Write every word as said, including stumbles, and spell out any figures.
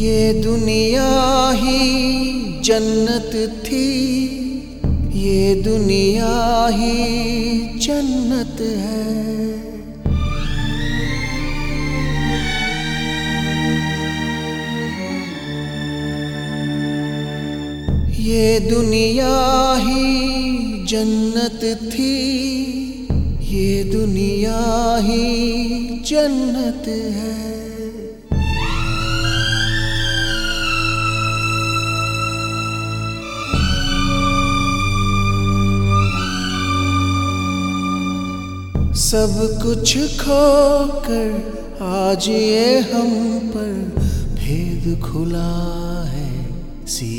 ये दुनिया ही जन्नत थी, ये दुनिया ही जन्नत है। ये दुनिया ही जन्नत थी, ये दुनिया ही जन्नत है। सब कुछ खोकर आज ये हम पर भेद खुला है, सी